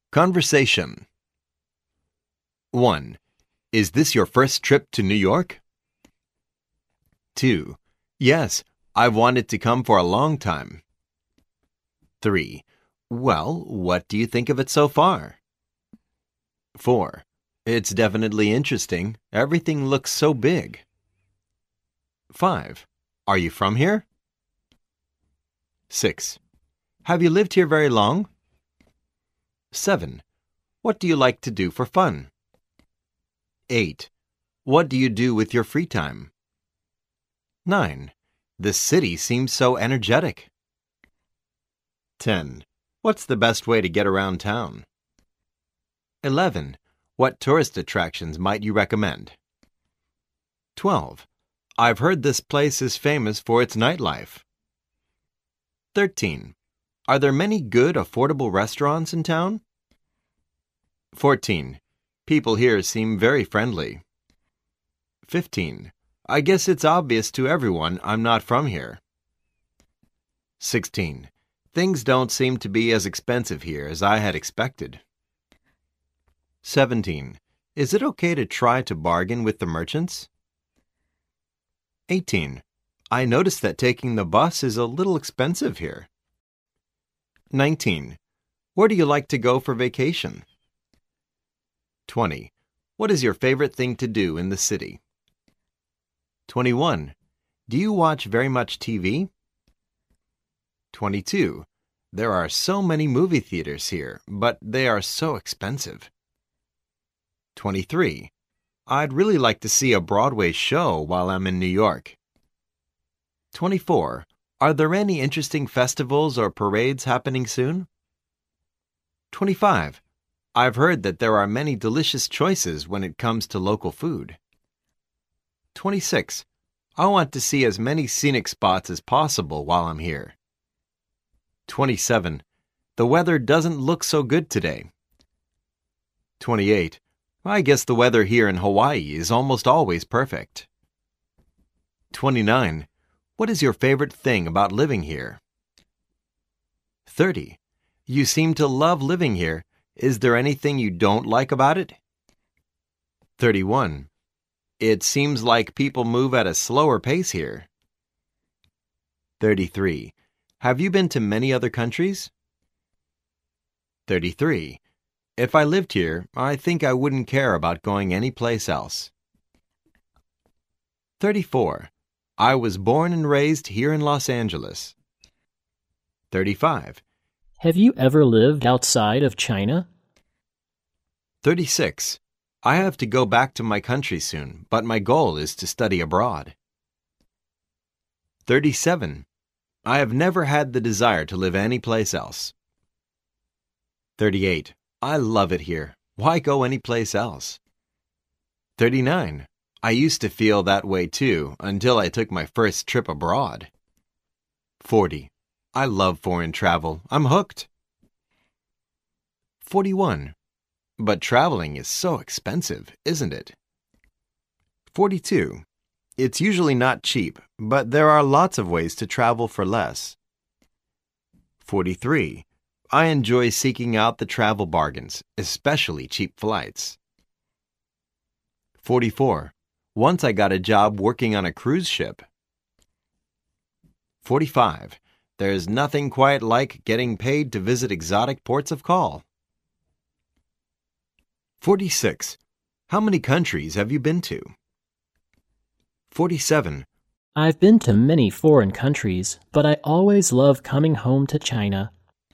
Conversation. 1. Is this your first trip to New York? 2. Yes, I've wanted to come for a long time. 3. Well, what do you think of it so far? 4. It's definitely interesting. Everything looks so big. 5. Are you from here? 6. Have you lived here very long? 7. What do you like to do for fun? 8. What do you do with your free time? 9. This city seems so energetic. 10. What's the best way to get around town? 11. What tourist attractions might you recommend? 12. I've heard this place is famous for its nightlife. 13. Are there many good, affordable restaurants in town? 14. People here seem very friendly. 15. I guess it's obvious to everyone I'm not from here. 16. Things don't seem to be as expensive here as I had expected. 17. Is it okay to try to bargain with the merchants? 18. I noticed that taking the bus is a little expensive here. 19. Where do you like to go for vacation? 20. What is your favorite thing to do in the city? 21. Do you watch very much TV? 22. There are so many movie theaters here, but they are so expensive. 23. I'd really like to see a Broadway show while I'm in New York. 24. Are there any interesting festivals or parades happening soon? 25. I've heard that there are many delicious choices when it comes to local food. 26. I want to see as many scenic spots as possible while I'm here. 27. The weather doesn't look so good today. 28. I guess the weather here in Hawaii is almost always perfect. 29. What is your favorite thing about living here? 30. You seem to love living here. Is there anything you don't like about it? 31. It seems like people move at a slower pace here. 33. Have you been to many other countries? 33. If I lived here, I think I wouldn't care about going anyplace else. 34. I was born and raised here in Los Angeles. 35. Have you ever lived outside of China? 36. I have to go back to my country soon, but my goal is to study abroad. 37. I have never had the desire to live anyplace else. 38. I love it here. Why go anyplace else? 39. I used to feel that way too until I took my first trip abroad. 40. I love foreign travel. I'm hooked. 41. But traveling is so expensive, isn't it? 42. It's usually not cheap, but there are lots of ways to travel for less. 43. I enjoy seeking out the travel bargains, especially cheap flights. 44. Once I got a job working on a cruise ship. 45. There's nothing quite like getting paid to visit exotic ports of call. 46. How many countries have you been to? 47. I've been to many foreign countries, but I always love coming home to China.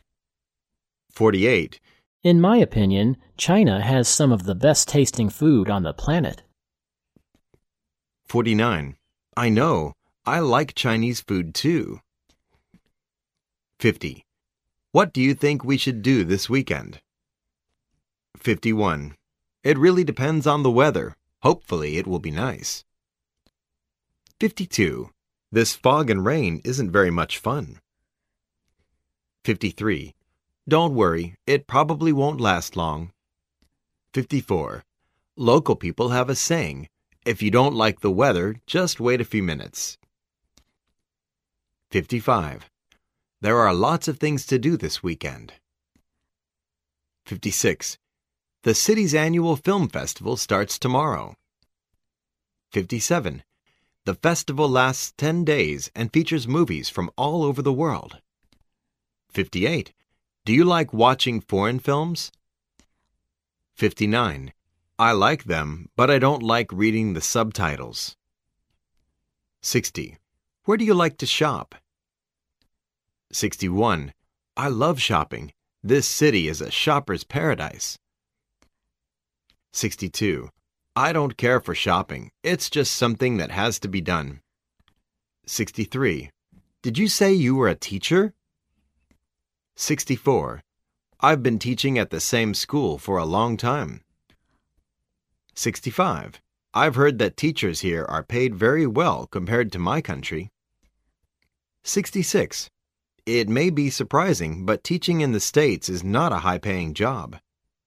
48. In my opinion, China has some of the best tasting food on the planet. 49. I know. I like Chinese food too. 50. What do you think we should do this weekend? 51. It really depends on the weather. Hopefully it will be nice. 52. This fog and rain isn't very much fun. 53. Don't worry, it probably won't last long. 54. Local people have a saying, if you don't like the weather, just wait a few minutes. 55. There are lots of things to do this weekend. 56. The city's annual film festival starts tomorrow. 57. The festival lasts 10 days and features movies from all over the world. 58. Do you like watching foreign films? 59. I like them, but I don't like reading the subtitles. 60. Where do you like to shop? 61. I love shopping. This city is a shopper's paradise. 62. I don't care for shopping. It's just something that has to be done. 63. Did you say you were a teacher? 64. I've been teaching at the same school for a long time. 65. I've heard that teachers here are paid very well compared to my country. 66. It may be surprising, but teaching in the States is not a high-paying job.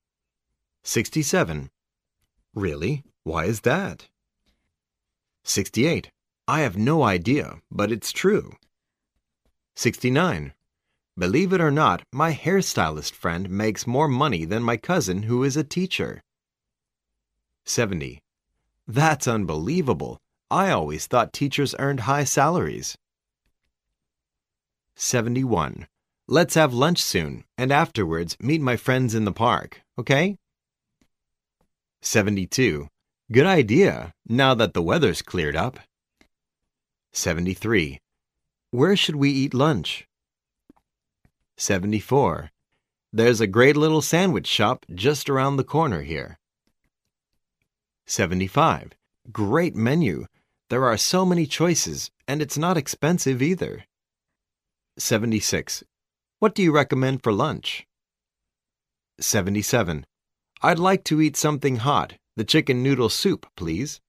67. Really? Why is that? 68. I have no idea, but it's true. 69. Believe it or not, my hairstylist friend makes more money than my cousin who is a teacher. 70. That's unbelievable. I always thought teachers earned high salaries. 71. Let's have lunch soon, and afterwards meet my friends in the park, okay? 72. Good idea, now that the weather's cleared up. 73. Where should we eat lunch? 74. There's a great little sandwich shop just around the corner here. 75. Great menu. There are so many choices, and it's not expensive either. 76. What do you recommend for lunch? 77. I'd like to eat something hot, the chicken noodle soup, please.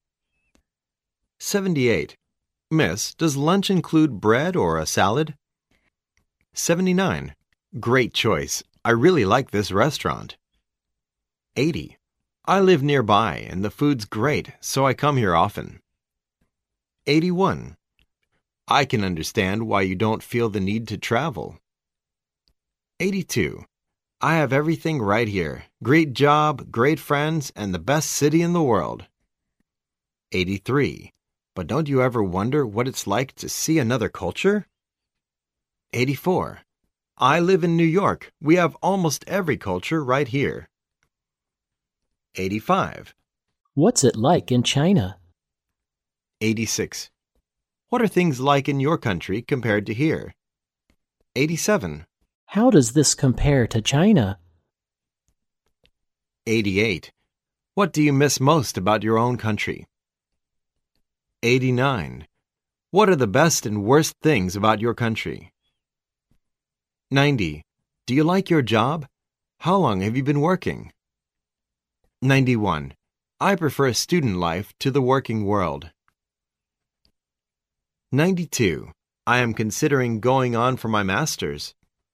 78. Miss, does lunch include bread or a salad? 79. Great choice. I really like this restaurant. 80. I live nearby and the food's great, so I come here often. 81. I can understand why you don't feel the need to travel. 82. I have everything right here. Great job, great friends, and the best city in the world. 83. But don't you ever wonder what it's like to see another culture? 84. I live in New York. We have almost every culture right here. 85. What's it like in China? 86. What are things like in your country compared to here? 87. How does this compare to China? 88. What do you miss most about your own country? 89. What are the best and worst things about your country? 90. Do you like your job? How long have you been working? 91. I prefer student life to the working world. 92. I am considering going on for my master's.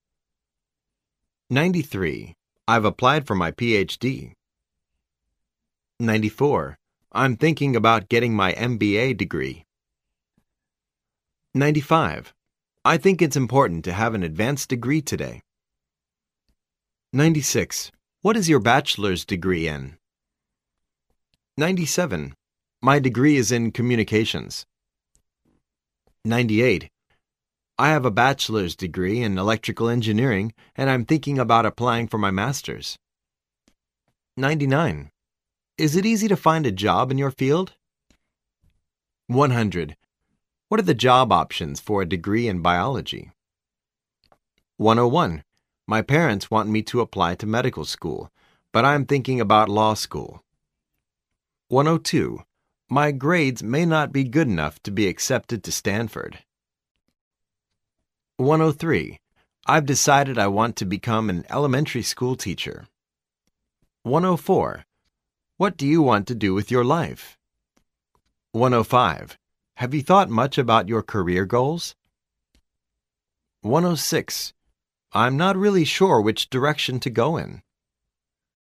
93. I've applied for my PhD. 94. I'm thinking about getting my MBA degree. 95. I think it's important to have an advanced degree today. 96. What is your bachelor's degree in? 97. My degree is in communications. 98. I have a bachelor's degree in electrical engineering, and I'm thinking about applying for my master's. 99. Is it easy to find a job in your field? 100. What are the job options for a degree in biology? 101. My parents want me to apply to medical school, but I'm thinking about law school. 102. My grades may not be good enough to be accepted to Stanford. 103. I've decided I want to become an elementary school teacher. 104. What do you want to do with your life? 105. Have you thought much about your career goals? 106. I'm not really sure which direction to go in.